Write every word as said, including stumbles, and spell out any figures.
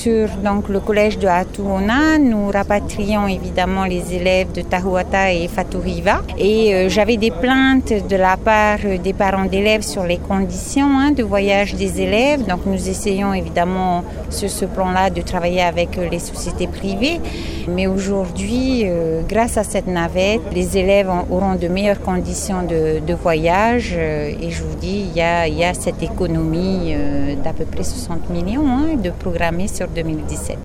sur donc, le collège de Atuona, nous rapatrions évidemment les élèves de Tahuata et Faturiva. Et euh, j'avais des plaintes de la part des parents d'élèves sur les conditions hein, de voyage des élèves. Donc nous essayons évidemment sur ce plan-là de travailler avec les sociétés privées. Mais aujourd'hui, euh, grâce à cette navette, les élèves auront de meilleures conditions de, de voyage. Euh, et je vous dis, il y a, il y a cette économie euh, d'à peu près soixante millions hein, de programmés sur deux mille dix-sept.